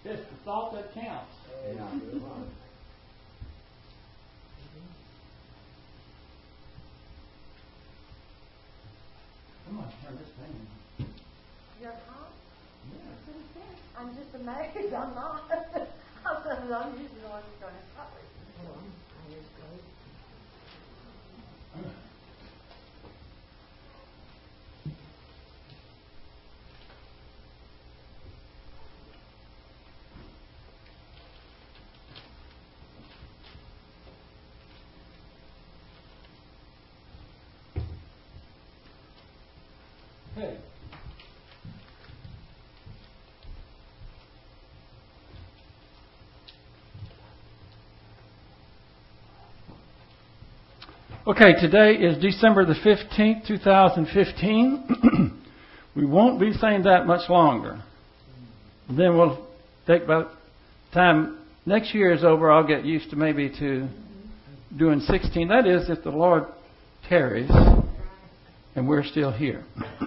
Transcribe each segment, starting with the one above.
It's the thought that counts. Yeah. Come on, turn this thing. You're hot? Yeah. I'm just amazed. I'm not. I'm usually the one who's going to cover it. Okay. Okay, today is December the 15th, 2015. We won't be saying that much longer. Then we'll take about time next year is over, I'll get used to maybe to doing 16. That is, if the Lord tarries and we're still here.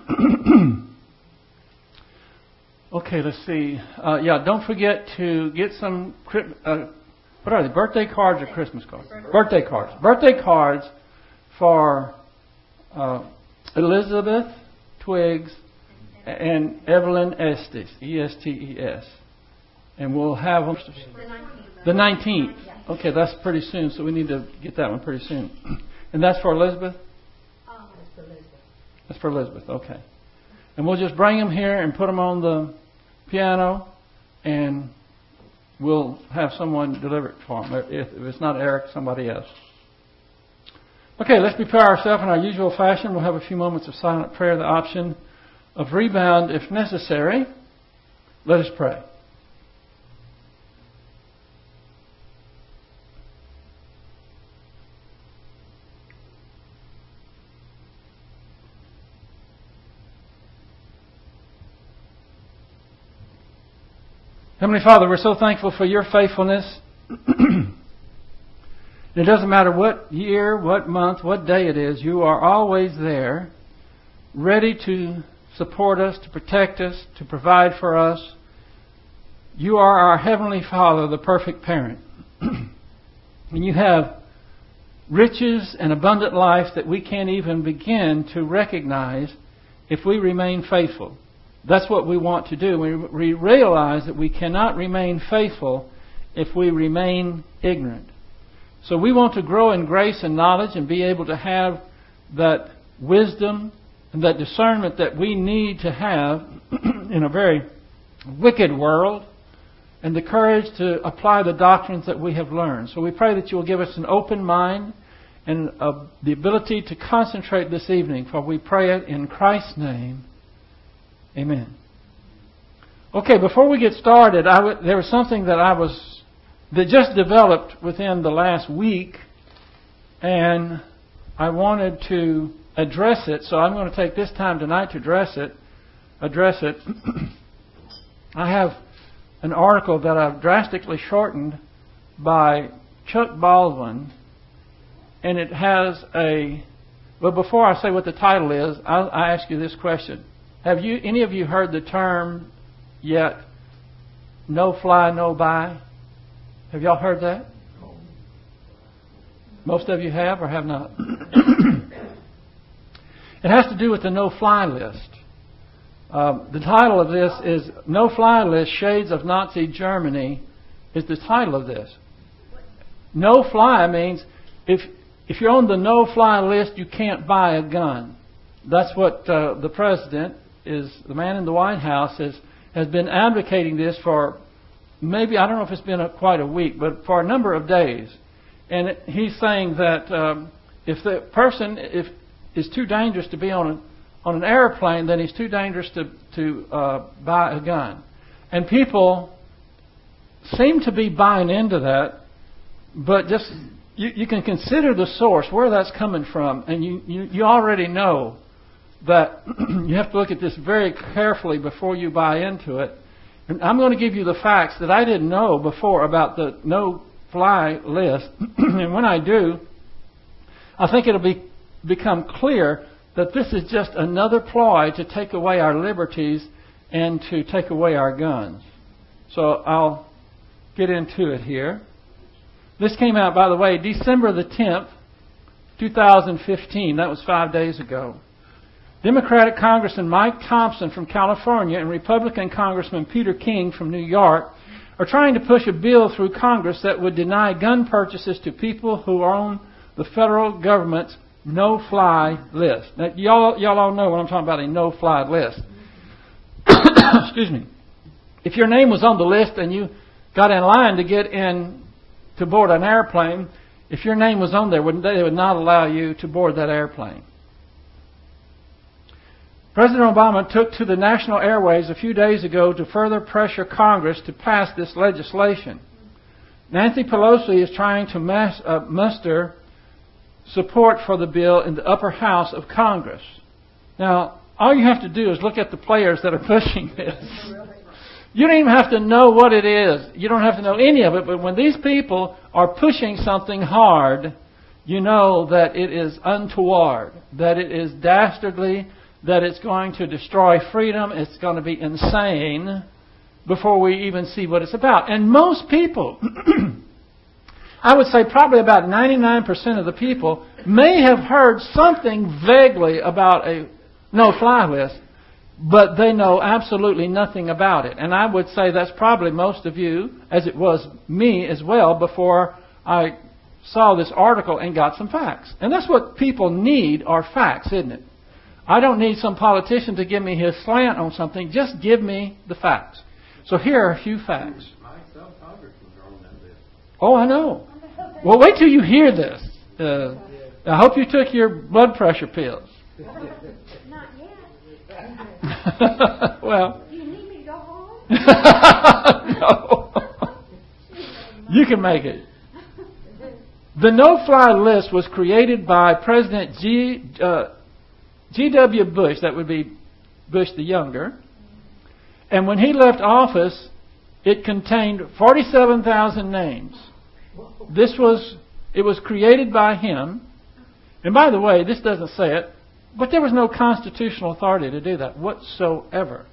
Okay, let's see. Don't forget to get some, what are they, birthday cards or Christmas cards? Birthday cards. Birthday cards for Elizabeth Twiggs and Evelyn Estes, E-S-T-E-S. And we'll have them the 19th. Okay, that's pretty soon, so we need to get that one pretty soon. And that's for Elizabeth? That's for Elizabeth, okay. And we'll just bring them here and put them on the piano, and we'll have someone deliver it for them. If it's not Eric, somebody else. Okay, let's prepare ourselves in our usual fashion. We'll have a few moments of silent prayer, the option of rebound if necessary. Let us pray. Heavenly Father, we're so thankful for your faithfulness. It doesn't matter what year, what month, what day it is, you are always there, ready to support us, to protect us, to provide for us. You are our Heavenly Father, the perfect parent. And you have riches and abundant life that we can't even begin to recognize if we remain faithful. That's what we want to do. We realize that we cannot remain faithful if we remain ignorant. So we want to grow in grace and knowledge and be able to have that wisdom and that discernment that we need to have in a very wicked world, and the courage to apply the doctrines that we have learned. So we pray that you will give us an open mind and the ability to concentrate this evening, for we pray it in Christ's name. Amen. Okay, before we get started, there was something that just developed within the last week, and I wanted to address it. So I'm going to take this time tonight to address it. I have an article that I've drastically shortened by Chuck Baldwin, and it has well, before I say what the title is, I ask you this question. Have any of you heard the term yet, no fly, no buy? Have y'all heard that? Most of you have or have not? It has to do with the no-fly list. The title of this is No-Fly List, Shades of Nazi Germany is the title of this. No-fly means if you're on the no-fly list, you can't buy a gun. That's what the president, the man in the White House, has been advocating this for maybe, I don't know if it's been quite a week, but for a number of days. And he's saying that if the person is too dangerous to be on an airplane, then he's too dangerous to buy a gun. And people seem to be buying into that, but just you can consider the source, where that's coming from, and you already know that you have to look at this very carefully before you buy into it. And I'm going to give you the facts that I didn't know before about the no-fly list. And when I do, I think it'll become clear that this is just another ploy to take away our liberties and to take away our guns. So I'll get into it here. This came out, by the way, December the 10th, 2015. That was 5 days ago. Democratic Congressman Mike Thompson from California and Republican Congressman Peter King from New York are trying to push a bill through Congress that would deny gun purchases to people who are on the federal government's no-fly list. Now, y'all all know what I'm talking about, a no-fly list. Excuse me. If your name was on the list and you got in line to get in to board an airplane, if your name was on there, they would not allow you to board that airplane. President Obama took to the national airways a few days ago to further pressure Congress to pass this legislation. Nancy Pelosi is trying to muster support for the bill in the upper house of Congress. Now, all you have to do is look at the players that are pushing this. You don't even have to know what it is. You don't have to know any of it. But when these people are pushing something hard, you know that it is untoward, that it is dastardly, that it's going to destroy freedom, it's going to be insane before we even see what it's about. And most people, I would say probably about 99% of the people, may have heard something vaguely about a no-fly list, but they know absolutely nothing about it. And I would say that's probably most of you, as it was me as well, before I saw this article and got some facts. And that's what people need, are facts, isn't it? I don't need some politician to give me his slant on something. Just give me the facts. So here are a few facts. Oh, I know. Well, wait till you hear this. I hope you took your blood pressure pills. Not yet. Well. Do you need me to go home? No. You can make it. The no-fly list was created by President G.W. Bush, that would be Bush the Younger. And when he left office, it contained 47,000 names. It was created by him. And by the way, this doesn't say it, but there was no constitutional authority to do that whatsoever.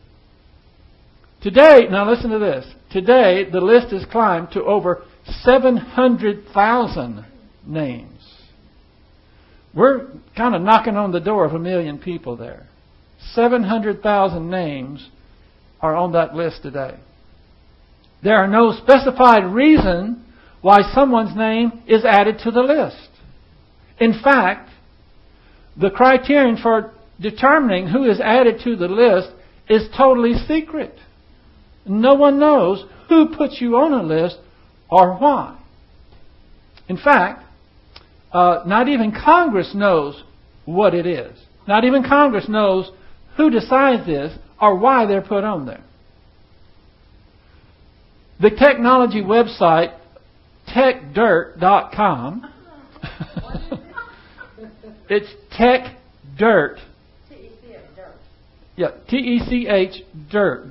Today, now listen to this. Today, the list has climbed to over 700,000 names. We're kind of knocking on the door of 1 million people there. 700,000 names are on that list today. There are no specified reason why someone's name is added to the list. In fact, the criterion for determining who is added to the list is totally secret. No one knows who puts you on a list or why. In fact, not even Congress knows what it is. Not even Congress knows who decides this or why they're put on there. The technology website techdirt.com. It's techdirt. Yeah, TECH dirt,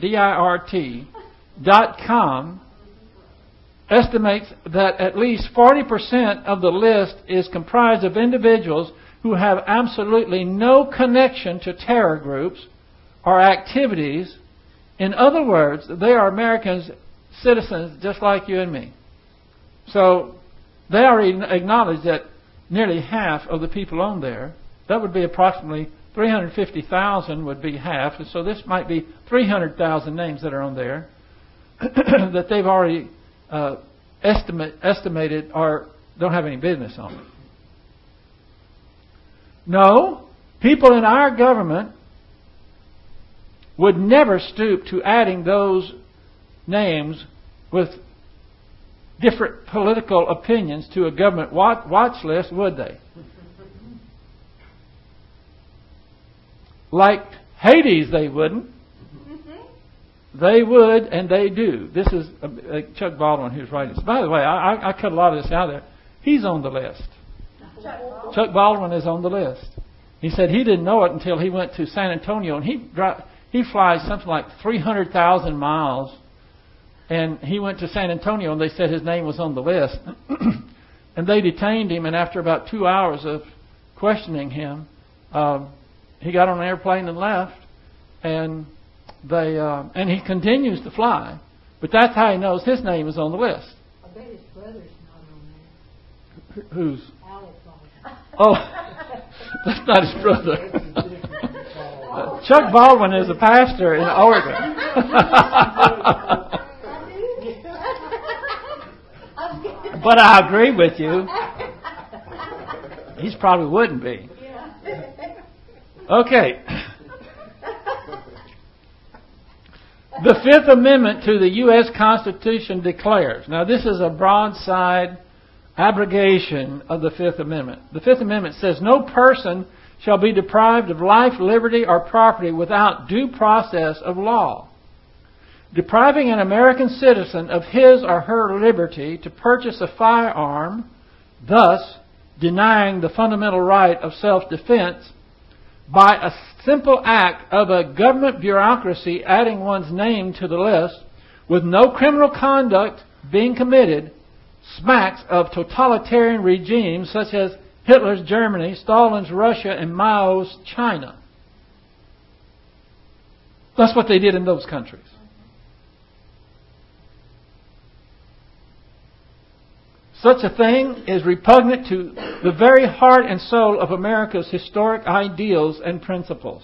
DIRT.com estimates that at least 40% of the list is comprised of individuals who have absolutely no connection to terror groups or activities. In other words, they are Americans, citizens just like you and me. So they already acknowledge that nearly half of the people on there, that would be approximately 350,000 would be half. So this might be 300,000 names that are on there that they've already estimated or don't have any business on it. No, people in our government would never stoop to adding those names with different political opinions to a government watch list, would they? Like Hades, they wouldn't. They would, and they do. This is Chuck Baldwin who's writing this. By the way, I cut a lot of this out there. He's on the list. Chuck Baldwin is on the list. He said he didn't know it until he went to San Antonio, and he flies something like 300,000 miles. And he went to San Antonio, and they said his name was on the list. And they detained him, and after about 2 hours of questioning him, he got on an airplane and left. And he continues to fly, But that's how he knows his name is on the list. I bet his brother's not on there. Who's? Alec Baldwin. Oh, that's not his brother. Chuck Baldwin is a pastor in Oregon. But I agree with you. He probably wouldn't be. Okay. The Fifth Amendment to the U.S. Constitution declares. Now, this is a broadside abrogation of the Fifth Amendment. The Fifth Amendment says, no person shall be deprived of life, liberty, or property without due process of law. Depriving an American citizen of his or her liberty to purchase a firearm, thus denying the fundamental right of self-defense, by a simple act of a government bureaucracy adding one's name to the list, with no criminal conduct being committed, smacks of totalitarian regimes such as Hitler's Germany, Stalin's Russia, and Mao's China. That's what they did in those countries. Such a thing is repugnant to the very heart and soul of America's historic ideals and principles.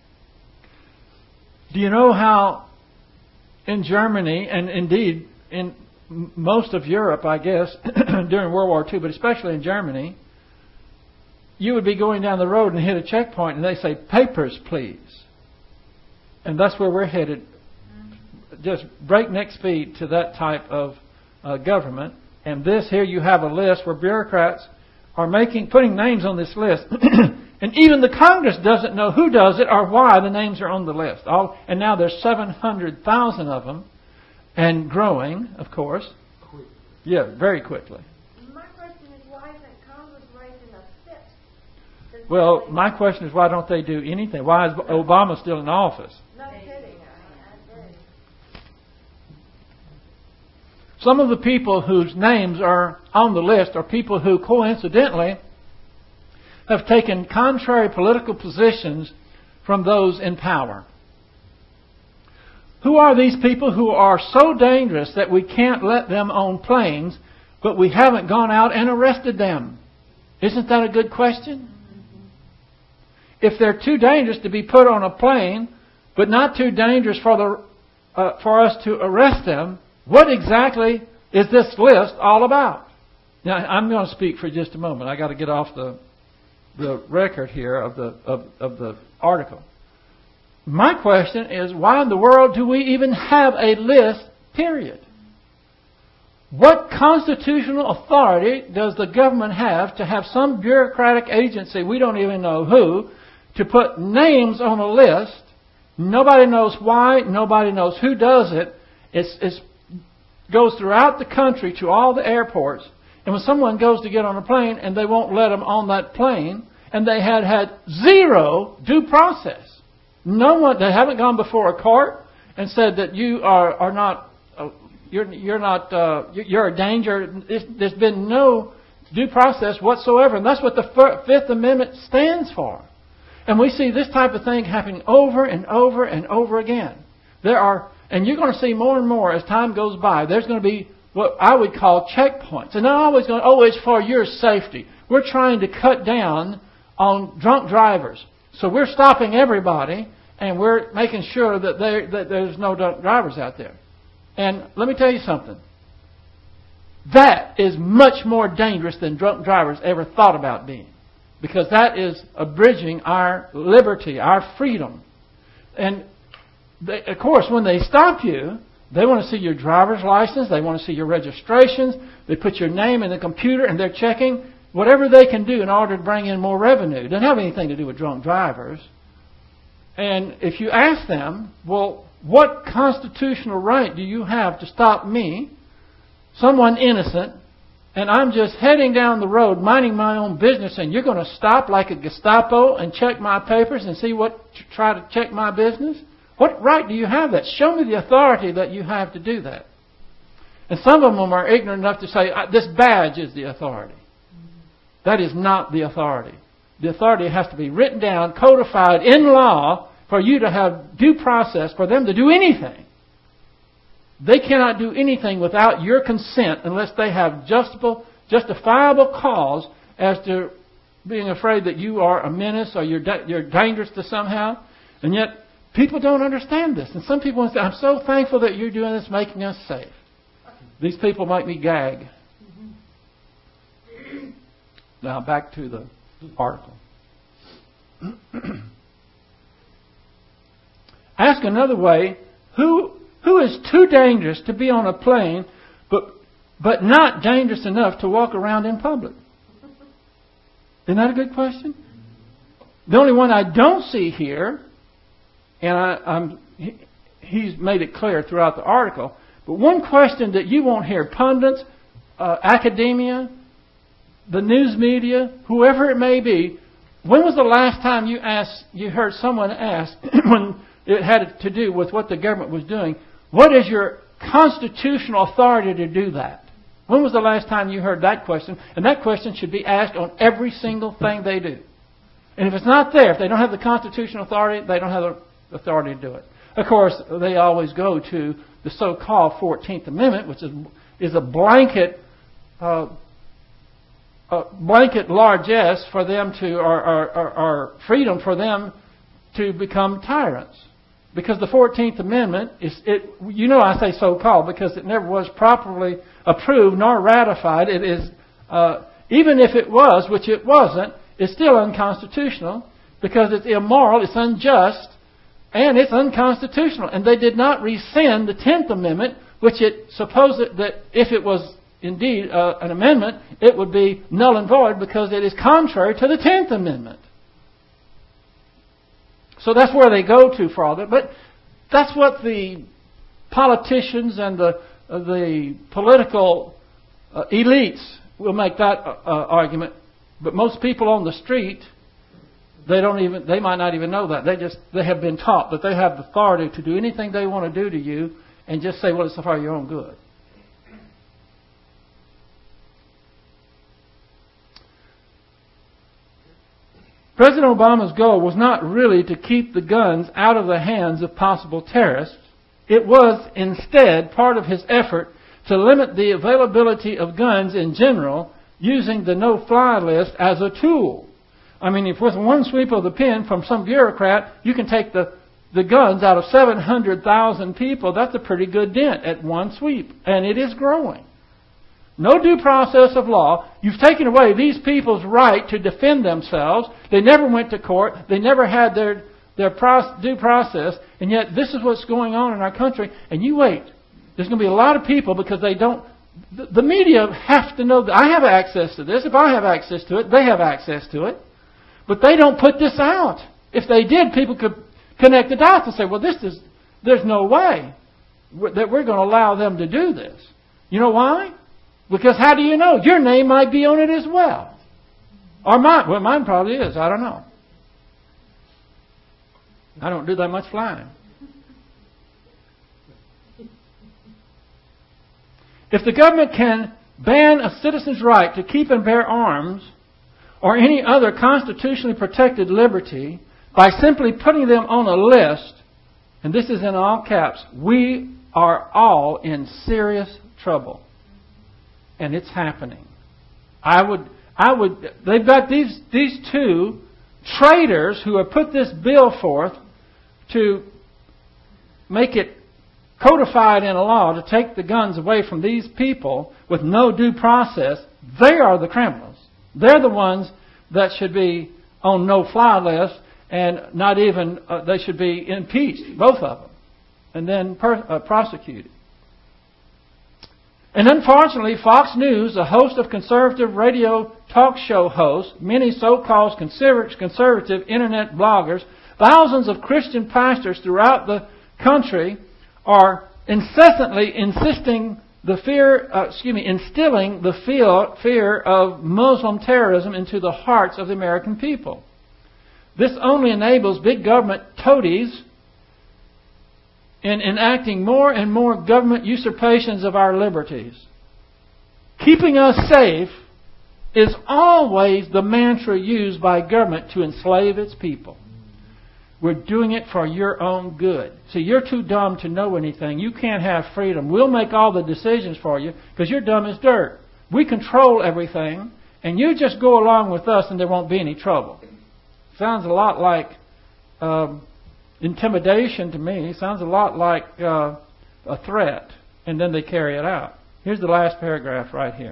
Do you know how in Germany, and indeed in most of Europe, I guess, during World War II, but especially in Germany, you would be going down the road and hit a checkpoint and they say, papers, please. And that's where we're headed. Just breakneck speed to that type of government. And this here, you have a list where bureaucrats are putting names on this list. And even the Congress doesn't know who does it or why the names are on the list. And now there's 700,000 of them and growing, of course. Quick. Yeah, very quickly. My question is, why isn't Congress raising a fit? Well, my question is, why don't they do anything? Why is Obama still in office? No kidding. I agree. Some of the people whose names are on the list are people who coincidentally have taken contrary political positions from those in power. Who are these people who are so dangerous that we can't let them on planes, but we haven't gone out and arrested them? Isn't that a good question? If they're too dangerous to be put on a plane, but not too dangerous for us to arrest them, what exactly is this list all about? Now, I'm going to speak for just a moment. I got to get off the record here of the article. My question is, why in the world do we even have a list, period? What constitutional authority does the government have to have some bureaucratic agency, we don't even know who, to put names on a list? Nobody knows why. Nobody knows who does it. It goes throughout the country to all the airports. And when someone goes to get on a plane and they won't let them on that plane, and they had zero due process. No one, they haven't gone before a court and said that you are not, you're a danger. There's been no due process whatsoever. And that's what the Fifth Amendment stands for. And we see this type of thing happening over and over and over again. And you're going to see more and more as time goes by, there's going to be what I would call checkpoints. And they're always going, it's for your safety. We're trying to cut down on drunk drivers. So we're stopping everybody and we're making sure that there's no drunk drivers out there. And let me tell you something. That is much more dangerous than drunk drivers ever thought about being. Because that is abridging our liberty, our freedom. And of course, when they stop you, they want to see your driver's license. They want to see your registrations. They put your name in the computer and they're checking whatever they can do in order to bring in more revenue. It doesn't have anything to do with drunk drivers. And if you ask them, well, what constitutional right do you have to stop me, someone innocent, and I'm just heading down the road minding my own business, and you're going to stop like a Gestapo and check my papers and try to check my business? What right do you have that? Show me the authority that you have to do that. And some of them are ignorant enough to say, this badge is the authority. That is not the authority. The authority has to be written down, codified in law, for you to have due process for them to do anything. They cannot do anything without your consent unless they have justifiable cause as to being afraid that you are a menace or you're dangerous to somehow. And yet, people don't understand this. And some people say, I'm so thankful that you're doing this, making us safe. These people make me gag. Now, back to the article. Ask another way, who is too dangerous to be on a plane, but not dangerous enough to walk around in public? Isn't that a good question? The only one I don't see here, and he's made it clear throughout the article, but one question that you won't hear pundits, academia, the news media, whoever it may be, when was the last time you heard someone ask, when it had to do with what the government was doing, what is your constitutional authority to do that? When was the last time you heard that question? And that question should be asked on every single thing they do. And if it's not there, if they don't have the constitutional authority, they don't have the authority to do it. Of course, they always go to the so-called 14th Amendment, which is a blanket largesse for them to, or freedom for them to become tyrants. Because the 14th Amendment I say so-called because it never was properly approved nor ratified. It is, even if it was, which it wasn't, it's still unconstitutional because it's immoral, it's unjust, and it's unconstitutional. And they did not rescind the 10th Amendment, which it supposed that if it was indeed an amendment, it would be null and void because it is contrary to the 10th Amendment. So that's where they go to for all that. But that's what the politicians and the political elites will make that argument. But most people on the street, they might not even know that. They have been taught that they have the authority to do anything they want to do to you and just say, well, it's for your own good. President Obama's goal was not really to keep the guns out of the hands of possible terrorists. It was instead part of his effort to limit the availability of guns in general using the no-fly list as a tool. I mean, if with one sweep of the pen from some bureaucrat, you can take the guns out of 700,000 people, that's a pretty good dent at one sweep. And it is growing. No due process of law. You've taken away these people's right to defend themselves. They never went to court. They never had their due process. And yet this is what's going on in our country. And you wait. There's going to be a lot of people because they don't... The media have to know that I have access to this. If I have access to it, they have access to it. But they don't put this out. If they did, people could connect the dots and say, well, there's no way that we're going to allow them to do this. You know why? Because how do you know? Your name might be on it as well. Or mine. Well, mine probably is. I don't know. I don't do that much flying. If the government can ban a citizen's right to keep and bear arms or any other constitutionally protected liberty by simply putting them on a list, and this is in all caps, we are all in serious trouble. And it's happening. They've got these two traitors who have put this bill forth to make it codified in a law to take the guns away from these people with no due process. They are the criminals. They're the ones that should be on no-fly list and not even, they should be impeached, both of them, and then prosecuted. And unfortunately, Fox News, a host of conservative radio talk show hosts, many so-called conservative internet bloggers, thousands of Christian pastors throughout the country are incessantly instilling the fear of Muslim terrorism into the hearts of the American people. This only enables big government toadies in enacting more and more government usurpations of our liberties. Keeping us safe is always the mantra used by government to enslave its people. We're doing it for your own good. See, you're too dumb to know anything. You can't have freedom. We'll make all the decisions for you because you're dumb as dirt. We control everything, and you just go along with us and there won't be any trouble. Sounds a lot like intimidation to me. Sounds a lot like a threat, and then they carry it out. Here's the last paragraph right here.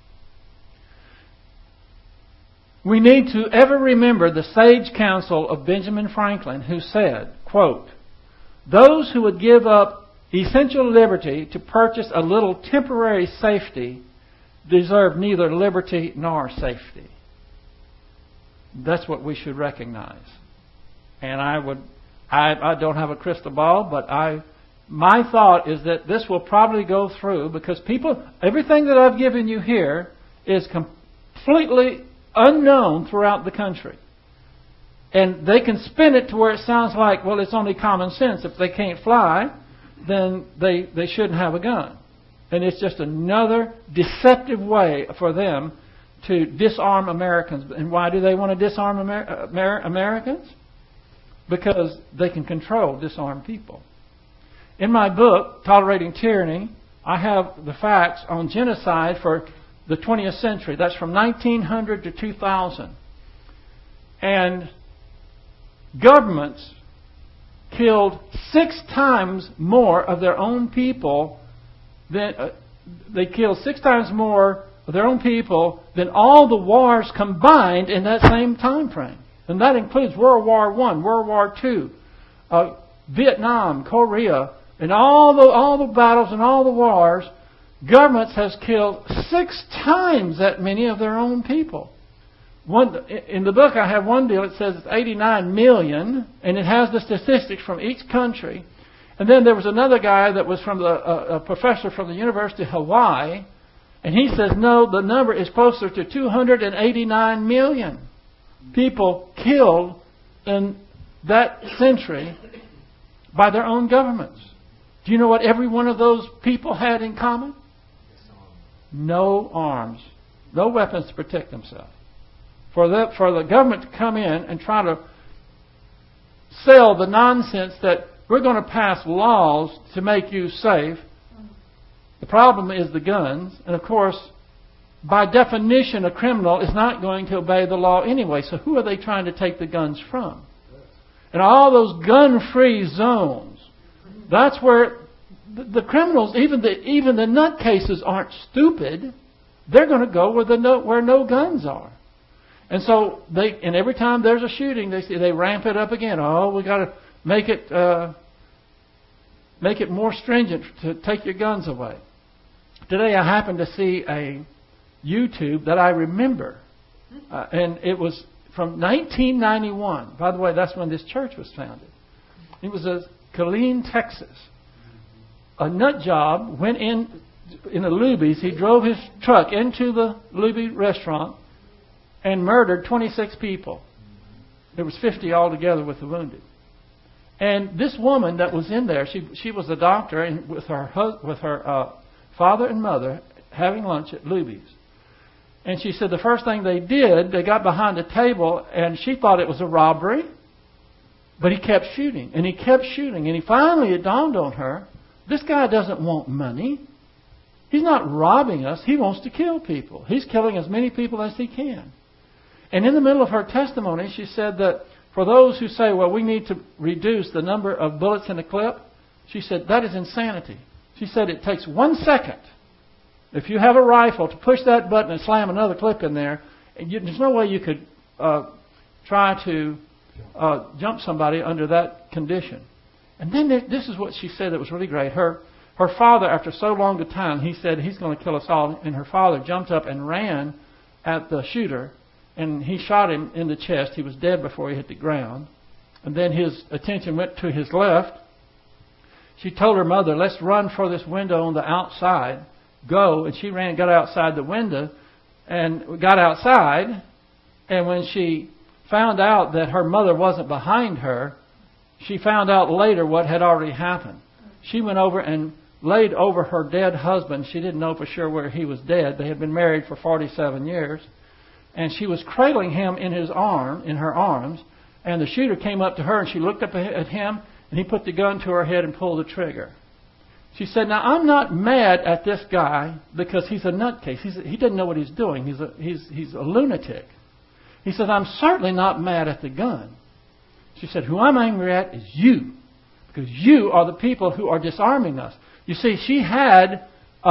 We need to ever remember the sage counsel of Benjamin Franklin, who said, quote, "Those who would give up essential liberty to purchase a little temporary safety deserve neither liberty nor safety." That's what we should recognize. And I don't have a crystal ball, but my thought is that this will probably go through because everything that I've given you here is completely unknown throughout the country. And they can spin it to where it sounds like, well, it's only common sense. If they can't fly, then they shouldn't have a gun. And it's just another deceptive way for them to disarm Americans. And why do they want to disarm Americans? Because they can disarm people. In my book, Tolerating Tyranny, I have the facts on genocide for the 20th century. That's from 1900 to 2000. And governments killed 6 times more of their own people than all the wars combined in that same time frame. And that includes World War I, World War II, Vietnam, Korea, and all the battles and all the wars. Governments has killed 6 times that many of their own people. In the book I have one deal, it says it's 89 million, and it has the statistics from each country. And then there was another guy that was from a professor from the University of Hawaii, and he says, no, the number is closer to 289 million people killed in that century by their own governments. Do you know what every one of those people had in common? No arms, no weapons to protect themselves. For the government to come in and try to sell the nonsense that we're going to pass laws to make you safe. The problem is the guns. And of course, by definition, a criminal is not going to obey the law anyway. So who are they trying to take the guns from? And all those gun-free zones, that's where the criminals, even the nutcases aren't stupid. They're going to go where no guns are. And so every time there's a shooting, they ramp it up again. Oh, we got to make it more stringent to take your guns away. Today I happened to see a YouTube that I remember, and it was from 1991. By the way, that's when this church was founded. It was in Killeen, Texas. A nut job went in the Luby's. He drove his truck into the Luby restaurant and murdered 26 people. There was 50 altogether with the wounded. And this woman that was in there, she was a doctor, and with her father and mother having lunch at Luby's. And she said the first thing they did, they got behind a table, and she thought it was a robbery. But he kept shooting, and he kept shooting. And finally it dawned on her, this guy doesn't want money. He's not robbing us. He wants to kill people. He's killing as many people as he can. And in the middle of her testimony, she said that for those who say, well, we need to reduce the number of bullets in a clip, she said, that is insanity. She said it takes 1 second. If you have a rifle, to push that button and slam another clip in there, there's no way you could try to jump somebody under that condition. And then this is what she said that was really great. Her father, after so long a time, he said, he's going to kill us all. And her father jumped up and ran at the shooter. And he shot him in the chest. He was dead before he hit the ground. And then his attention went to his left. She told her mother, let's run for this window on the outside. Go. And she ran, got outside the window, and got outside. And when she found out that her mother wasn't behind her, she found out later what had already happened. She went over and laid over her dead husband. She didn't know for sure where he was dead. They had been married for 47 years. And she was cradling him in her arms. And the shooter came up to her and she looked up at him and he put the gun to her head and pulled the trigger. She said, now I'm not mad at this guy because he's a nutcase. He doesn't know what he's doing. He's a lunatic. He said, I'm certainly not mad at the gun. She said, who I'm angry at is you. Because you are the people who are disarming us. You see, she had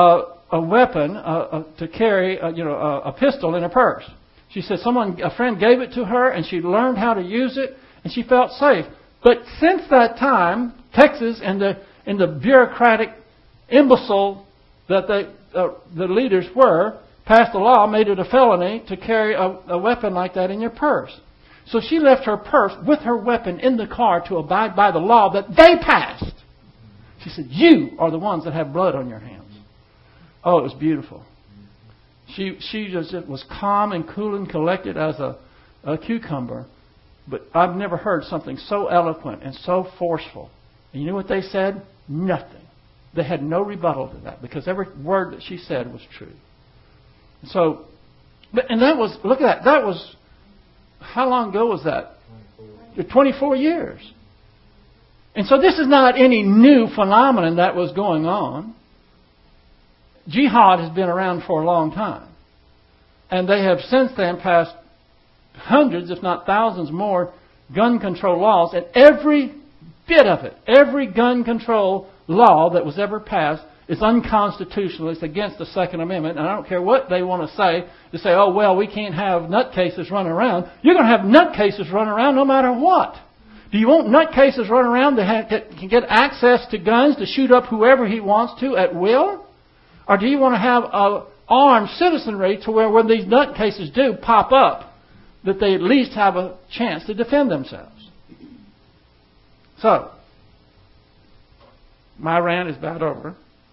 a weapon to carry, a pistol in her purse. She said a friend gave it to her and she learned how to use it and she felt safe. But since that time, Texas and the bureaucratic imbecile that the leaders were, passed a law, made it a felony to carry a weapon like that in your purse. So she left her purse with her weapon in the car to abide by the law that they passed. She said, you are the ones that have blood on your hands. Oh, it was beautiful. She just was calm and cool and collected as a cucumber. But I've never heard something so eloquent and so forceful. And you know what they said? Nothing. They had no rebuttal to that because every word that she said was true. So, and that was, look at that. That was, how long ago was that? 24 years. And so this is not any new phenomenon that was going on. Jihad has been around for a long time. And they have since then passed hundreds, if not thousands more, gun control laws. And every bit of it, every gun control law that was ever passed is unconstitutional. It's against the Second Amendment. And I don't care what they want to say, oh, well, we can't have nutcases running around. You're going to have nutcases running around no matter what. Do you want nutcases running around that can get access to guns to shoot up whoever he wants to at will? Or do you want to have an armed citizenry to where when these nutcases do pop up, that they at least have a chance to defend themselves? So, my rant is about over.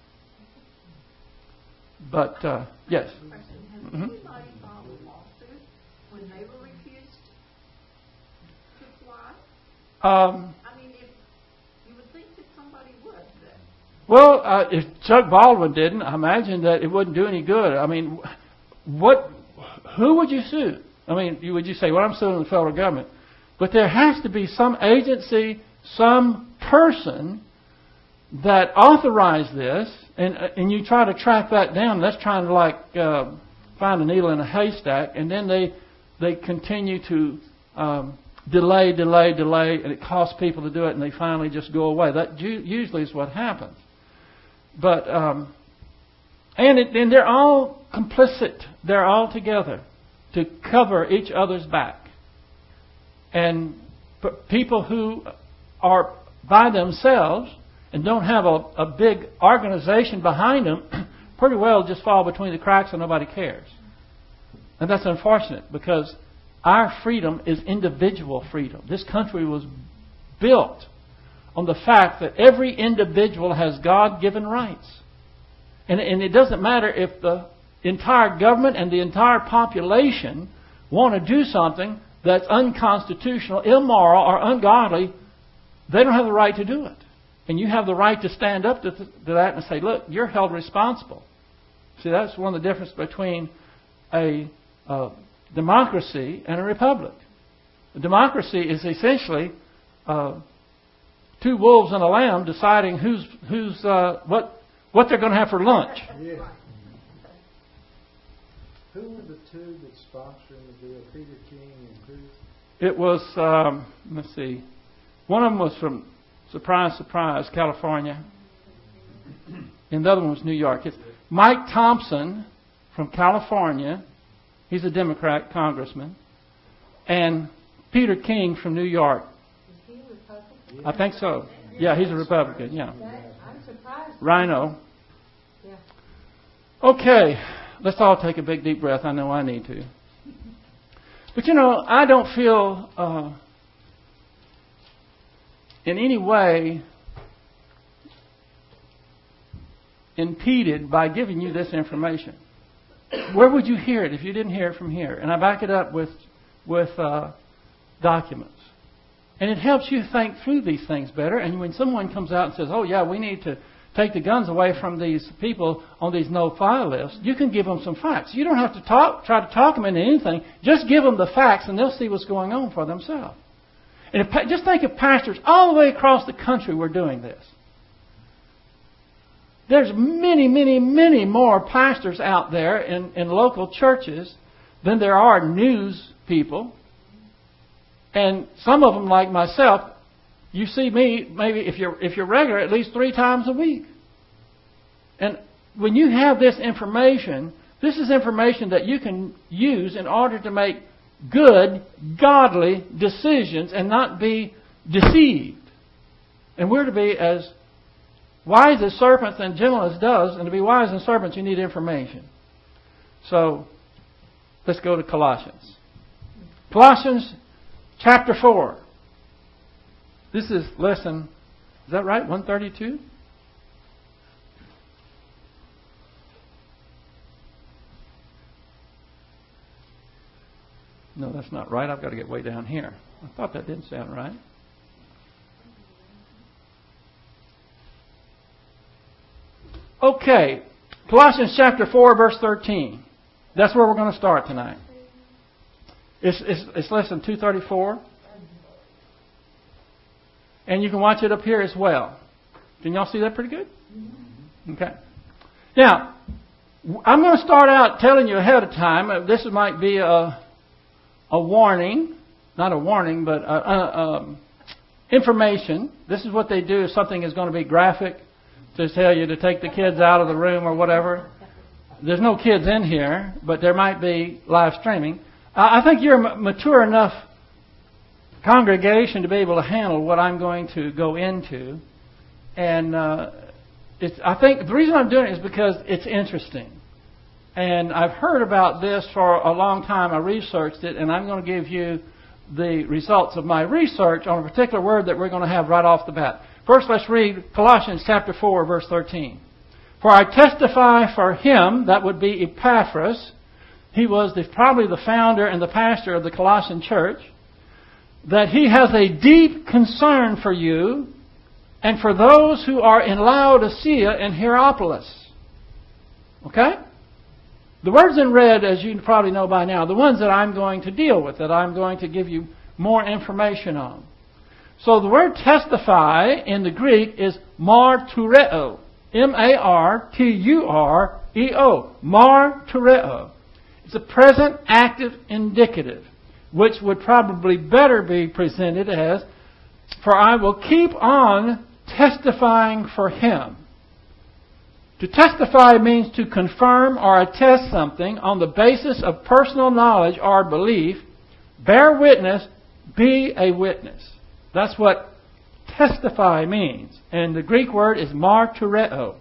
But, yes. Has anybody filed a lawsuit when they were refused to fly? I mean, if you would think that somebody would. Well, if Chuck Baldwin didn't, I imagine that it wouldn't do any good. I mean, who would you sue? I mean, would you say, well, I'm suing the federal government. But there has to be some agency, some person that authorized this, and you try to track that down. That's trying to find a needle in a haystack, and then they continue to delay, and it costs people to do it, and they finally just go away. That usually is what happens. But and they're all complicit. They're all together to cover each other's back. And people who are by themselves and don't have a big organization behind them pretty well just fall between the cracks and nobody cares. And that's unfortunate because our freedom is individual freedom. This country was built on the fact that every individual has God-given rights. And it doesn't matter if the entire government and the entire population want to do something that's unconstitutional, immoral, or ungodly. They don't have the right to do it. And you have the right to stand up to that and say, look, you're held responsible. See, that's one of the differences between a democracy and a republic. A democracy is essentially two wolves and a lamb deciding what they're going to have for lunch. Yeah. Who were the two that sponsoring the bill? Peter King and Cruz? It was, let's see, one of them was from Surprise, California. And the other one was New York. It's Mike Thompson from California. He's a Democrat congressman. And Peter King from New York. Is he a Republican? I think so. Yeah, he's a Republican. Yeah. I'm surprised. Rhino. Yeah. Okay. Let's all take a big deep breath. I know I need to. But I don't feel in any way impeded by giving you this information. Where would you hear it if you didn't hear it from here? And I back it up with documents. And it helps you think through these things better. And when someone comes out and says, oh, yeah, we need to take the guns away from these people on these no-fly lists, you can give them some facts. You don't have to try to talk them into anything. Just give them the facts and they'll see what's going on for themselves. And just think of pastors all the way across the country were doing this. There's many, many, many more pastors out there in local churches than there are news people. And some of them, like myself, you see me, maybe if you're regular, at least 3 times a week. And when you have this information, this is information that you can use in order to make good, godly decisions and not be deceived. And we're to be as wise as serpents and gentle as doves. And to be wise as serpents, you need information. So, let's go to Colossians. Colossians chapter 4. This is lesson, is that right? 132? No, that's not right. I've got to get way down here. I thought that didn't sound right. Okay. Colossians chapter 4, verse 13. That's where we're going to start tonight. It's lesson 234. And you can watch it up here as well. Can y'all see that pretty good? Okay. Now, I'm going to start out telling you ahead of time. This might be a warning. Not a warning, but information. This is what they do if something is going to be graphic. To tell you to take the kids out of the room or whatever. There's no kids in here, but there might be live streaming. I think you're a mature enough congregation to be able to handle what I'm going to go into. And I think the reason I'm doing it is because it's interesting. And I've heard about this for a long time. I researched it, and I'm going to give you the results of my research on a particular word that we're going to have right off the bat. First, let's read Colossians chapter 4, verse 13. For I testify for him, that would be Epaphras. He was probably the founder and the pastor of the Colossian church, that he has a deep concern for you and for those who are in Laodicea and Hierapolis. Okay? The words in red, as you probably know by now, the ones that I'm going to deal with, that I'm going to give you more information on. So the word testify in the Greek is martureo. M-A-R-T-U-R-E-O. Martureo. It's a present active indicative, which would probably better be presented as, for I will keep on testifying for him. To testify means to confirm or attest something on the basis of personal knowledge or belief. Bear witness, be a witness. That's what testify means. And the Greek word is martureo.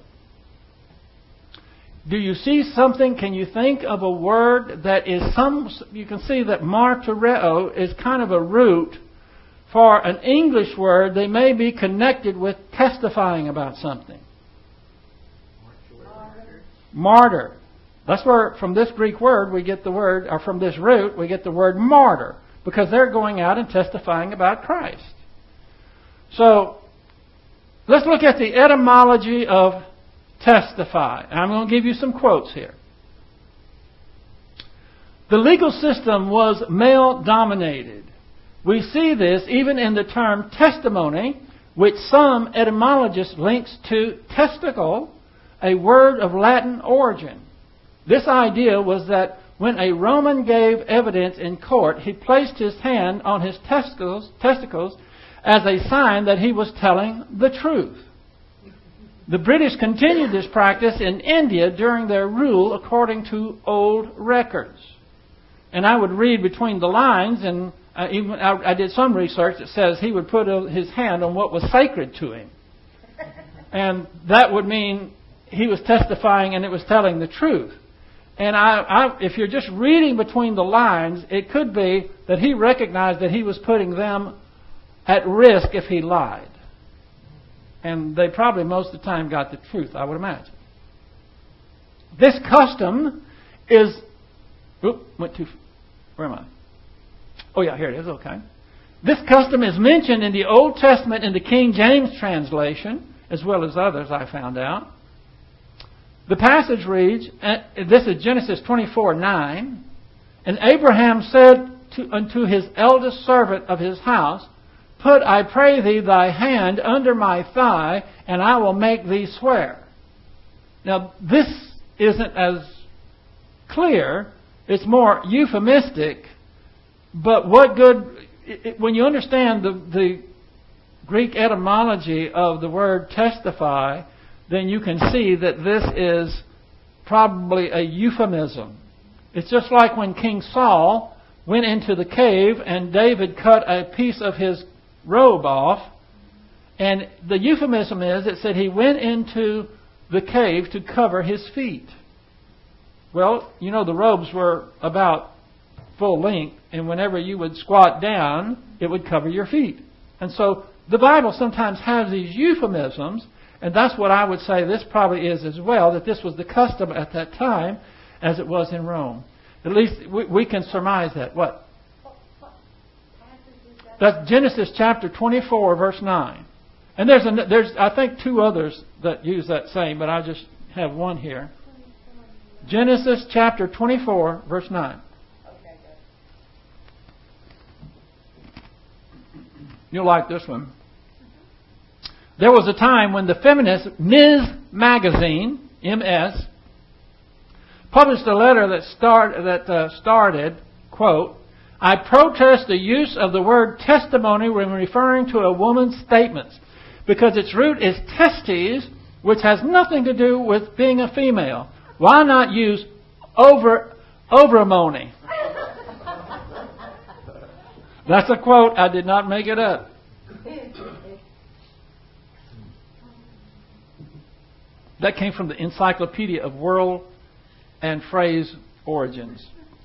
Do you see something? Can you think of a word that is you can see that martureo is kind of a root for an English word. They may be connected with testifying about something. Martyr. That's where, from this Greek word, we get the word, or from this root, we get the word martyr. Because they're going out and testifying about Christ. So, let's look at the etymology of testify. And I'm going to give you some quotes here. The legal system was male-dominated. We see this even in the term testimony, which some etymologists links to testicle, a word of Latin origin. This idea was that when a Roman gave evidence in court, he placed his hand on his testicles as a sign that he was telling the truth. The British continued this practice in India during their rule according to old records. And I would read between the lines, and I did some research that says he would put his hand on what was sacred to him. And that would mean he was testifying and it was telling the truth. And if you're just reading between the lines, it could be that he recognized that he was putting them at risk if he lied. And they probably most of the time got the truth, I would imagine. This custom is... Where am I? Oh yeah, here it is, okay. This custom is mentioned in the Old Testament in the King James translation, as well as others I found out. The passage reads, this is Genesis 24:9, and Abraham said unto his eldest servant of his house, Put, I pray thee, thy hand under my thigh, and I will make thee swear. Now, this isn't as clear. It's more euphemistic. But what good... When you understand the Greek etymology of the word testify, then you can see that this is probably a euphemism. It's just like when King Saul went into the cave and David cut a piece of his robe off. And the euphemism is, it said he went into the cave to cover his feet. Well, you know, the robes were about full length, and whenever you would squat down, it would cover your feet. And so the Bible sometimes has these euphemisms, and that's what I would say this probably is as well, that this was the custom at that time as it was in Rome. At least we can surmise that. What passage is that? That's Genesis chapter 24, verse 9. And there's I think two others that use that same, but I just have one here. Genesis chapter 24, verse 9. You'll like this one. There was a time when the feminist Ms. Magazine, MS, published a letter that started, quote, I protest the use of the word testimony when referring to a woman's statements, because its root is testes, which has nothing to do with being a female. Why not use overmony? That's a quote. I did not make it up. That came from the Encyclopedia of World and Phrase Origins.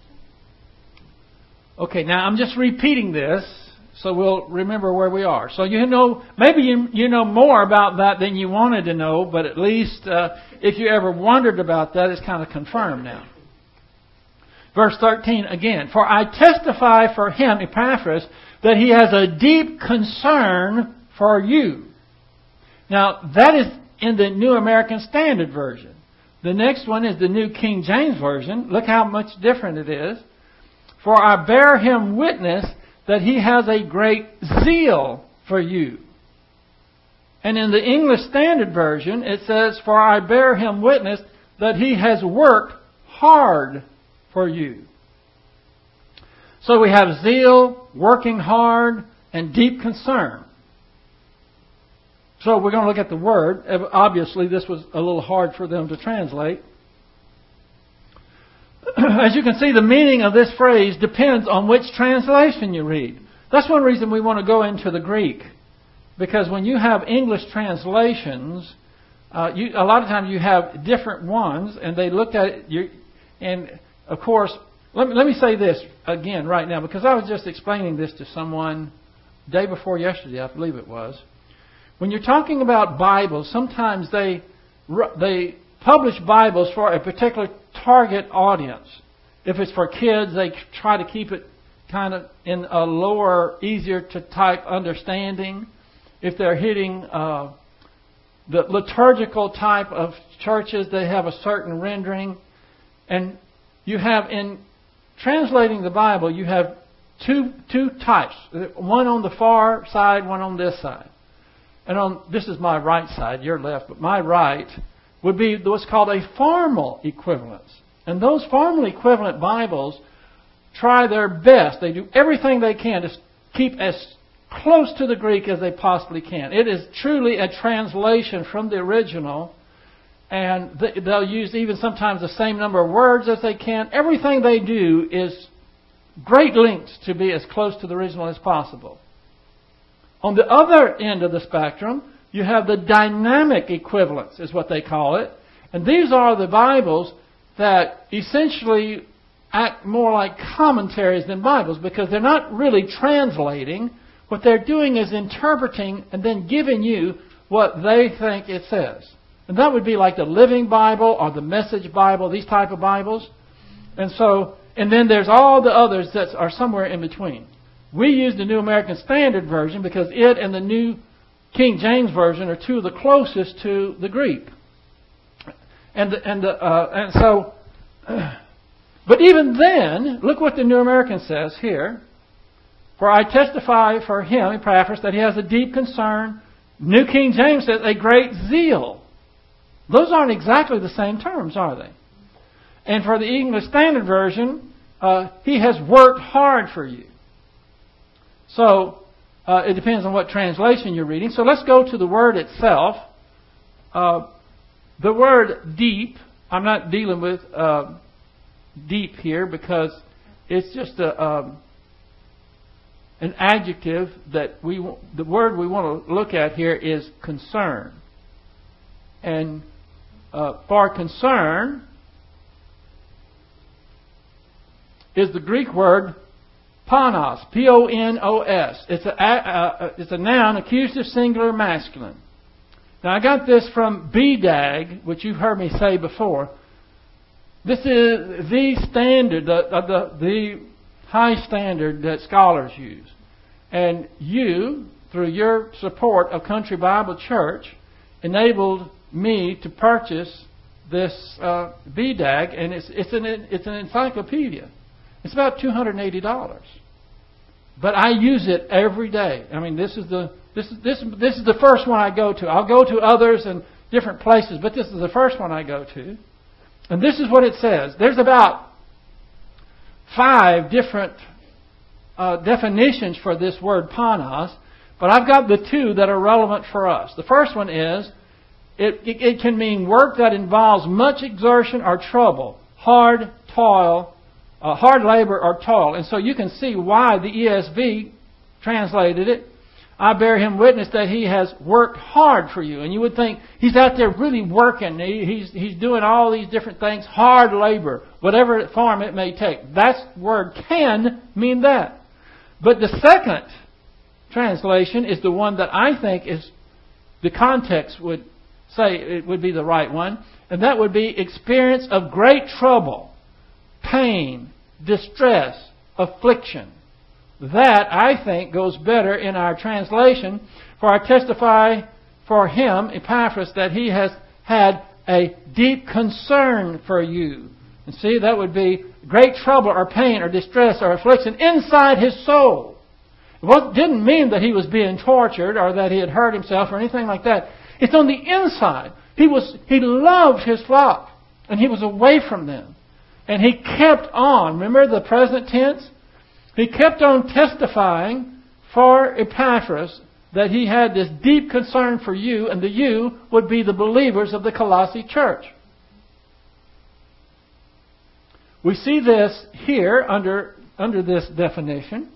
Okay, now I'm just repeating this so we'll remember where we are. So you know, maybe you know more about that than you wanted to know, but at least if you ever wondered about that, it's kind of confirmed now. Verse 13 again. For I testify for him, Epaphras, that he has a deep concern for you. Now, that is in the New American Standard Version. The next one is the New King James Version. Look how much different it is. For I bear him witness that he has a great zeal for you. And in the English Standard Version, it says, for I bear him witness that he has worked hard for you. So we have zeal, working hard, and deep concern. So we're going to look at the word. Obviously, this was a little hard for them to translate. As you can see, the meaning of this phrase depends on which translation you read. That's one reason we want to go into the Greek. Because when you have English translations, a lot of times you have different ones, and they looked at it, and of course, let me say this again right now, because I was just explaining this to someone day before yesterday, I believe it was. When you're talking about Bibles, sometimes they publish Bibles for a particular target audience. If it's for kids, they try to keep it kind of in a lower, easier to type understanding. If they're hitting the liturgical type of churches, they have a certain rendering. And you have, in translating the Bible, you have two types. One on the far side, one on this side. And this is my right side, your left, but my right would be what's called a formal equivalence. And those formal equivalent Bibles try their best. They do everything they can to keep as close to the Greek as they possibly can. It is truly a translation from the original. And they'll use even sometimes the same number of words as they can. Everything they do is great lengths to be as close to the original as possible. On the other end of the spectrum, you have the dynamic equivalence, is what they call it. And these are the Bibles that essentially act more like commentaries than Bibles, because they're not really translating. What they're doing is interpreting and then giving you what they think it says. And that would be like the Living Bible or the Message Bible, these type of Bibles. And then there's all the others that are somewhere in between. We use the New American Standard Version because it and the New King James Version are two of the closest to the Greek. But even then, look what the New American says here. For I testify for him, Epaphras, that he has a deep concern. New King James says a great zeal. Those aren't exactly the same terms, are they? And for the English Standard Version, he has worked hard for you. So, it depends on what translation you're reading. So let's go to the word itself. The word deep, I'm not dealing with deep here because it's just an adjective that the word we want to look at here is concern. And for concern is the Greek word panos, P-O-N-O-S. It's a noun, accusative singular masculine. Now I got this from BDAG, which you've heard me say before. This is the standard, the high standard that scholars use. And you, through your support of Country Bible Church, enabled me to purchase this BDAG, and it's an encyclopedia. It's about $280. But I use it every day. I mean, this is the first one I go to. I'll go to others and different places, but this is the first one I go to. And this is what it says. There's about 5 different definitions for this word panos, but I've got the 2 that are relevant for us. The first one is, it can mean work that involves much exertion or trouble, hard labor or toil. And so you can see why the ESV translated it. I bear him witness that he has worked hard for you. And you would think he's out there really working. He's doing all these different things, hard labor, whatever form it may take. That word can mean that. But the second translation is the one that I think is the context would say it would be the right one. And that would be experience of great trouble, pain, distress, affliction. That, I think, goes better in our translation. For I testify for him, Epaphras, that he has had a deep concern for you. And see, that would be great trouble or pain or distress or affliction inside his soul. It didn't mean that he was being tortured or that he had hurt himself or anything like that. It's on the inside. He loved his flock and he was away from them. And he kept on. Remember the present tense? He kept on testifying for Epaphras that he had this deep concern for you, and the you would be the believers of the Colossae church. We see this here under this definition.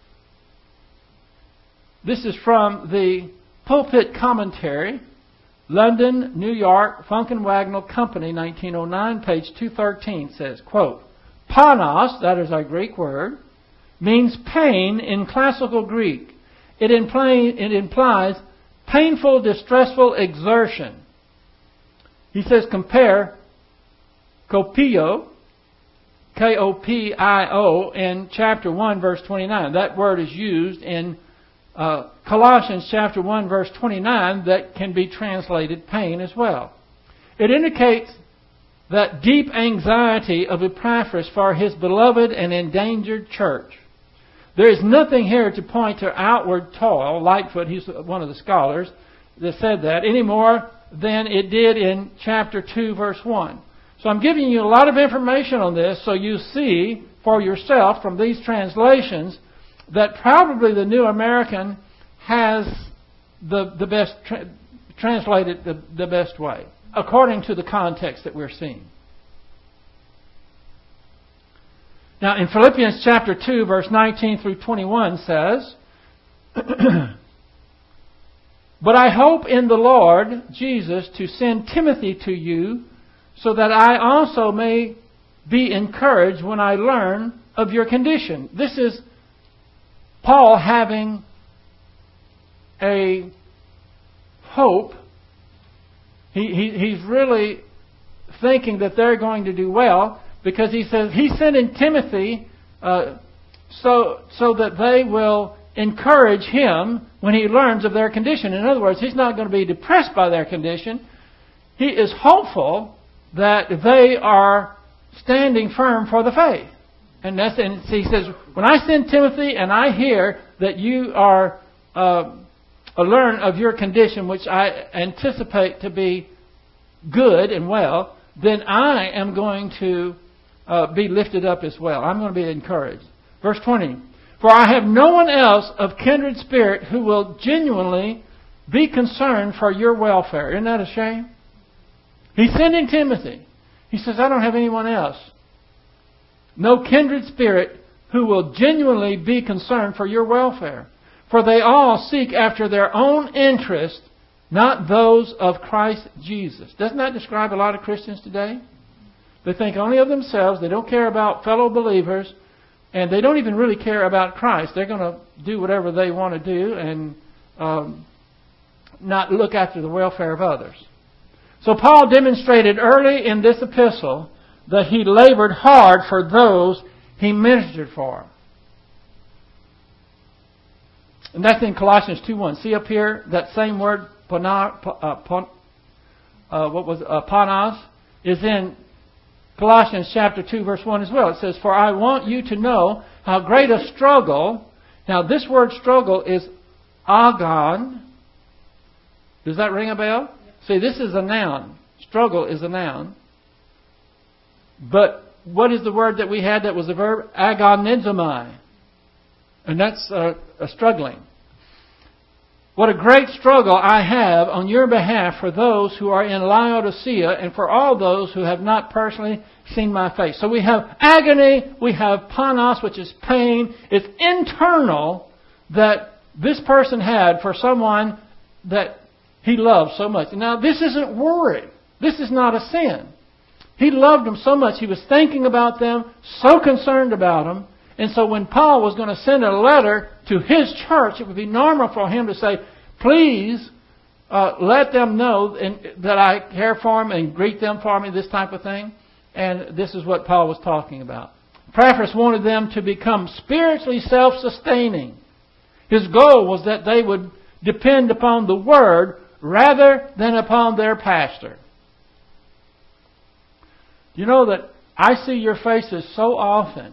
This is from the Pulpit Commentary, London, New York, Funk and Wagnall Company, 1909, page 213, says, quote, panos, that is our Greek word, means pain in classical Greek. It implies painful, distressful exertion. He says compare kopio, K-O-P-I-O, in chapter 1, verse 29. That word is used in Colossians chapter 1, verse 29, that can be translated pain as well. It indicates that deep anxiety of Epaphras for his beloved and endangered church. There is nothing here to point to outward toil. Lightfoot, he's one of the scholars that said that, any more than it did in chapter 2, verse 1. So I'm giving you a lot of information on this so you see for yourself from these translations that probably the New American has the best translated the best way, according to the context that we're seeing. Now, in Philippians chapter 2, verse 19 through 21 says, but I hope in the Lord Jesus to send Timothy to you so that I also may be encouraged when I learn of your condition. This is Paul having a hope. He's really thinking that they're going to do well, because he says he's sending Timothy so that they will encourage him when he learns of their condition. In other words, he's not going to be depressed by their condition. He is hopeful that they are standing firm for the faith And he says, when I send Timothy and I hear that you are learn of your condition, which I anticipate to be good and well, then I am going to be lifted up as well. I'm going to be encouraged. Verse 20. For I have no one else of kindred spirit who will genuinely be concerned for your welfare. Isn't that a shame? He's sending Timothy. He says, I don't have anyone else. No kindred spirit who will genuinely be concerned for your welfare. For they all seek after their own interest, not those of Christ Jesus. Doesn't that describe a lot of Christians today? They think only of themselves. They don't care about fellow believers. And they don't even really care about Christ. They're going to do whatever they want to do and not look after the welfare of others. So Paul demonstrated early in this epistle that he labored hard for those he ministered for. And that's in Colossians 2:1. See up here, that same word, panos, is in Colossians chapter 2, verse 1 as well. It says, for I want you to know how great a struggle. Now this word struggle is agon. Does that ring a bell? See, this is a noun. Struggle is a noun. But what is the word that we had that was a verb? Agonizomai. And that's a struggling. What a great struggle I have on your behalf for those who are in Laodicea and for all those who have not personally seen my face. So we have agony, we have panos, which is pain. It's internal that this person had for someone that he loved so much. Now, this isn't worry. This is not a sin. He loved them so much. He was thinking about them, so concerned about them. And so when Paul was going to send a letter to his church, it would be normal for him to say, please let them know that I care for them and greet them for me, this type of thing. And this is what Paul was talking about. Epaphras wanted them to become spiritually self-sustaining. His goal was that they would depend upon the Word rather than upon their pastor. You know that I see your faces so often.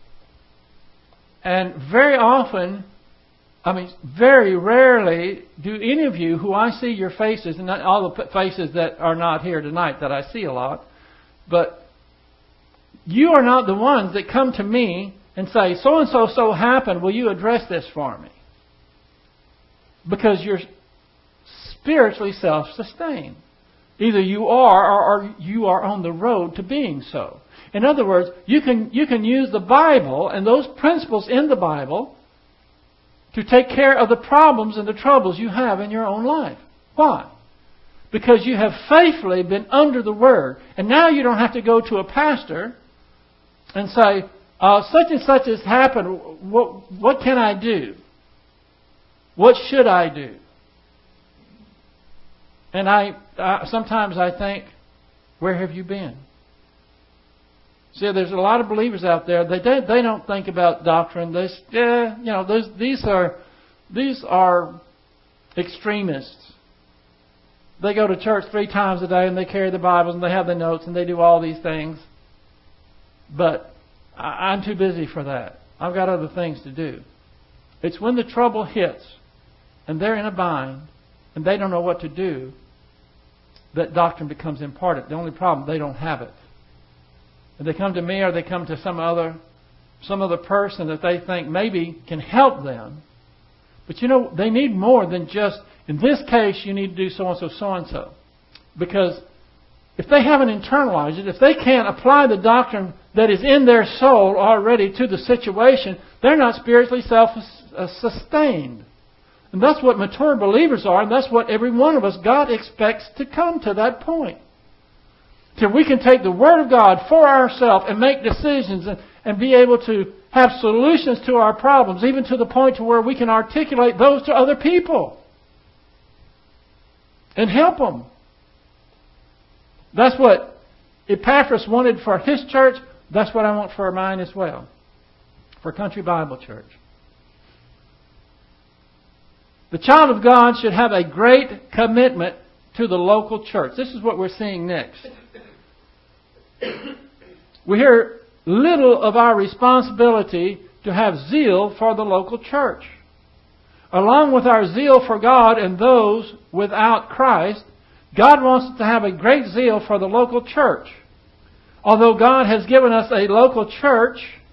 And very often, very rarely do any of you who I see your faces, and not all the faces that are not here tonight that I see a lot, but you are not the ones that come to me and say, so happened, will you address this for me? Because you're spiritually self-sustained. Either you are or you are on the road to being so. In other words, you can use the Bible and those principles in the Bible to take care of the problems and the troubles you have in your own life. Why? Because you have faithfully been under the Word. And now you don't have to go to a pastor and say, such and such has happened. What can I do? What should I do? And sometimes I think, where have you been? See, there's a lot of believers out there. They don't think about doctrine. These are extremists. They go to church 3 times a day and they carry the Bibles and they have the notes and they do all these things. But I'm too busy for that. I've got other things to do. It's when the trouble hits and they're in a bind and they don't know what to do that doctrine becomes important. The only problem, they don't have it. If they come to me or they come to some other person that they think maybe can help them. But they need more than just, in this case, you need to do so-and-so, so-and-so. Because if they haven't internalized it, if they can't apply the doctrine that is in their soul already to the situation, they're not spiritually self-sustained. And that's what mature believers are, and that's what every one of us, God expects to come to that point. Till we can take the Word of God for ourselves and make decisions and be able to have solutions to our problems, even to the point to where we can articulate those to other people and help them. That's what Epaphras wanted for his church. That's what I want for mine as well, for Country Bible Church. The child of God should have a great commitment to the local church. This is what we're seeing next. We hear little of our responsibility to have zeal for the local church. Along with our zeal for God and those without Christ, God wants us to have a great zeal for the local church. Although God has given us a local church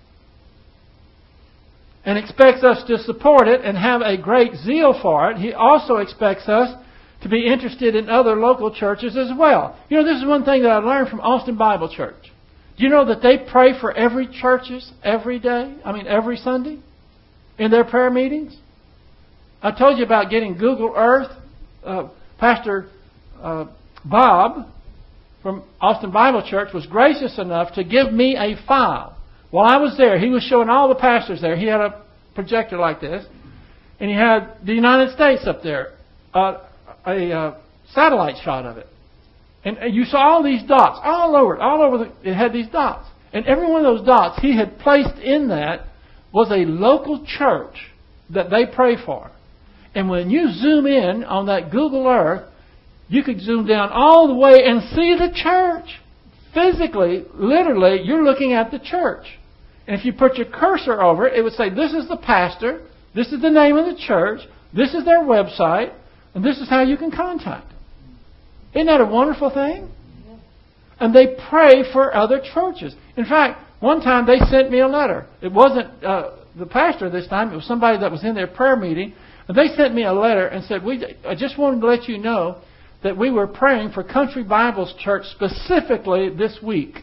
and expects us to support it and have a great zeal for it, He also expects us to be interested in other local churches as well. You know, this is one thing that I learned from Austin Bible Church. Do you know that they pray for every churches every day? Every Sunday in their prayer meetings? I told you about getting Google Earth. Pastor Bob from Austin Bible Church was gracious enough to give me a file. While I was there, he was showing all the pastors there. He had a projector like this, and he had the United States up there, a satellite shot of it. And you saw all these dots all over. It had these dots. And every one of those dots he had placed in that was a local church that they pray for. And when you zoom in on that Google Earth, you could zoom down all the way and see the church. Physically, literally, you're looking at the church. And if you put your cursor over it, it would say, this is the pastor, this is the name of the church, this is their website, and this is how you can contact them. Isn't that a wonderful thing? And they pray for other churches. In fact, one time they sent me a letter. It wasn't the pastor this time. It was somebody that was in their prayer meeting. And they sent me a letter and said, I just wanted to let you know that we were praying for Country Bibles Church specifically this week.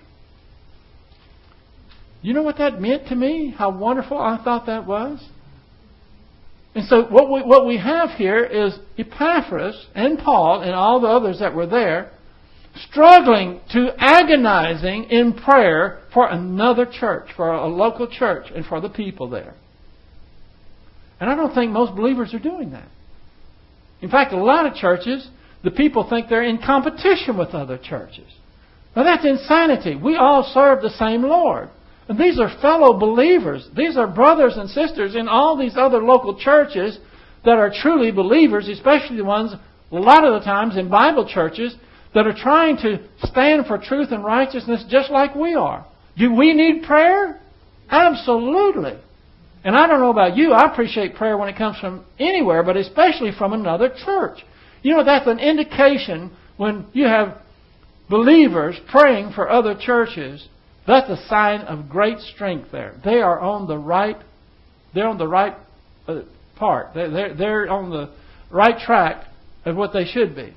You know what that meant to me? How wonderful I thought that was? And so what we have here is Epaphras and Paul and all the others that were there struggling to agonizing in prayer for another church, for a local church, and for the people there. And I don't think most believers are doing that. In fact, a lot of churches, the people think they're in competition with other churches. Now that's insanity. We all serve the same Lord. And these are fellow believers. These are brothers and sisters in all these other local churches that are truly believers, especially the ones, a lot of the times in Bible churches, that are trying to stand for truth and righteousness just like we are. Do we need prayer? Absolutely. And I don't know about you, I appreciate prayer when it comes from anywhere, but especially from another church. You know, that's an indication when you have believers praying for other churches. That's a sign of great strength there. They are on the right. They're on the right part. They're on the right track of what they should be.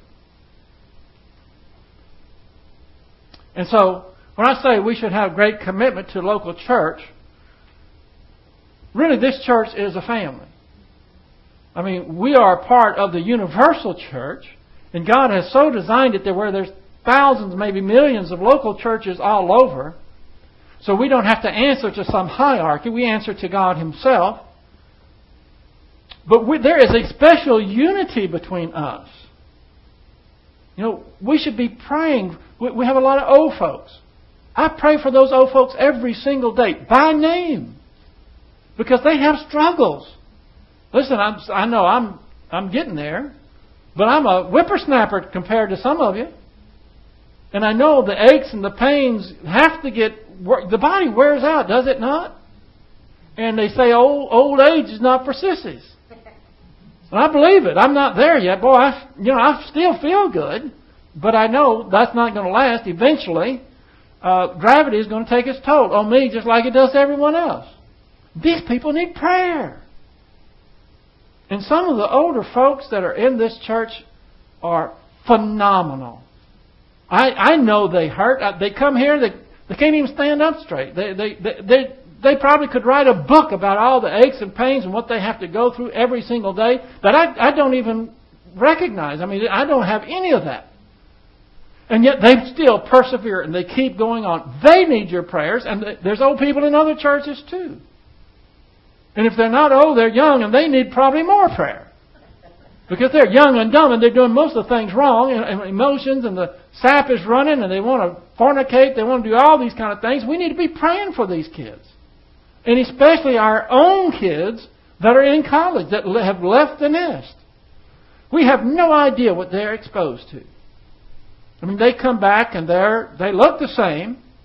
And so, when I say we should have great commitment to local church, really this church is a family. I mean, we are part of the universal church, and God has so designed it that where there's thousands, maybe millions of local churches all over. So we don't have to answer to some hierarchy. We answer to God Himself. But there is a special unity between us. You know, we should be praying. We have a lot of old folks. I pray for those old folks every single day, by name. Because they have struggles. Listen, I know I'm getting there. But I'm a whippersnapper compared to some of you. And I know the aches and the pains have to get... The body wears out, does it not? And they say old age is not for sissies. And I believe it. I'm not there yet. Boy, I still feel good. But I know that's not going to last. Eventually, gravity is going to take its toll on me just like it does everyone else. These people need prayer. And some of the older folks that are in this church are phenomenal. I know they hurt. They come here, they can't even stand up straight. They probably could write a book about all the aches and pains and what they have to go through every single day that I don't even recognize. I mean, I don't have any of that. And yet they still persevere and they keep going on. They need your prayers, and there's old people in other churches too. And if they're not old, they're young, and they need probably more prayer. Because they're young and dumb, and they're doing most of the things wrong, and emotions, and the sap is running, and they want to fornicate, they want to do all these kind of things. We need to be praying for these kids. And especially our own kids that are in college, that have left the nest. We have no idea what they're exposed to. I mean, they come back, and they look the same,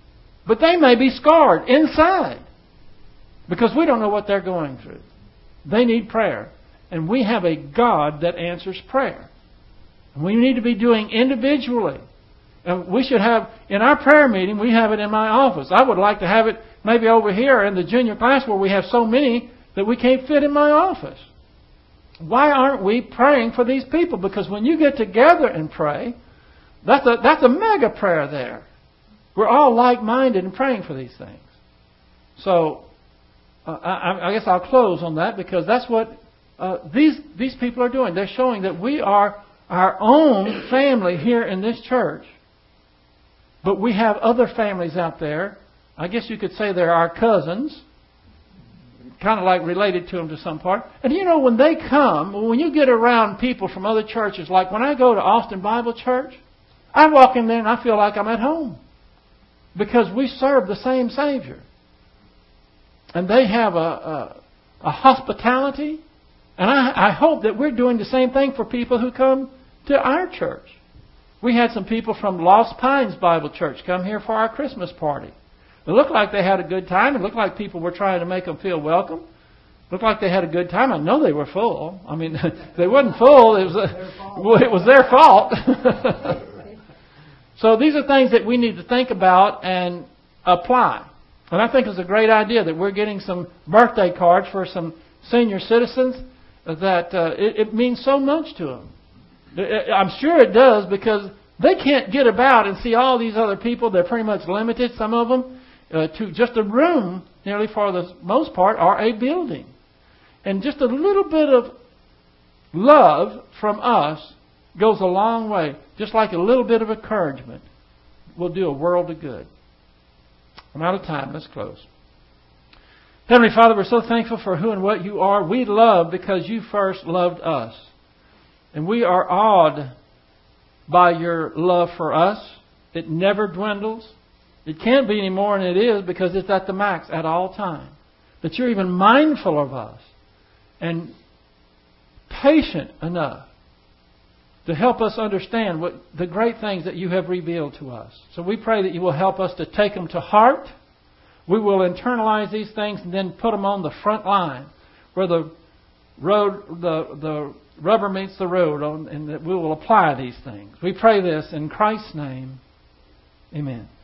But they may be scarred inside because we don't know what they're going through. They need prayer. And we have a God that answers prayer. And we need to be doing individually. And we should have, in our prayer meeting, we have it in my office. I would like to have it maybe over here in the junior class where we have so many that we can't fit in my office. Why aren't we praying for these people? Because when you get together and pray, that's a mega prayer there. We're all like-minded in praying for these things. So, I guess I'll close on that because that's what these people are doing. They're showing that we are our own family here in this church. But we have other families out there. I guess you could say they're our cousins. Kind of like related to them to some part. And you know, when they come, when you get around people from other churches, like when I go to Austin Bible Church, I walk in there and I feel like I'm at home. Because we serve the same Savior. And they have a hospitality. And I hope that we're doing the same thing for people who come to our church. We had some people from Lost Pines Bible Church come here for our Christmas party. It looked like they had a good time. It looked like people were trying to make them feel welcome. It looked like they had a good time. I know they were full. I mean, they wasn't full. It was their fault. So these are things that we need to think about and apply. And I think it's a great idea that we're getting some birthday cards for some senior citizens that it means so much to them. I'm sure it does because they can't get about and see all these other people. They're pretty much limited, some of them, to just a room, nearly for the most part, or a building. And just a little bit of love from us goes a long way. Just like a little bit of encouragement will do a world of good. I'm out of time. Let's close. Heavenly Father, we're so thankful for who and what you are. We love because you first loved us. And we are awed by your love for us. It never dwindles. It can't be any more than it is because it's at the max at all time. That you're even mindful of us and patient enough to help us understand what the great things that you have revealed to us. So we pray that you will help us to take them to heart. We will internalize these things and then put them on the front line where the rubber meets the road, and that we will apply these things. We pray this in Christ's name. Amen.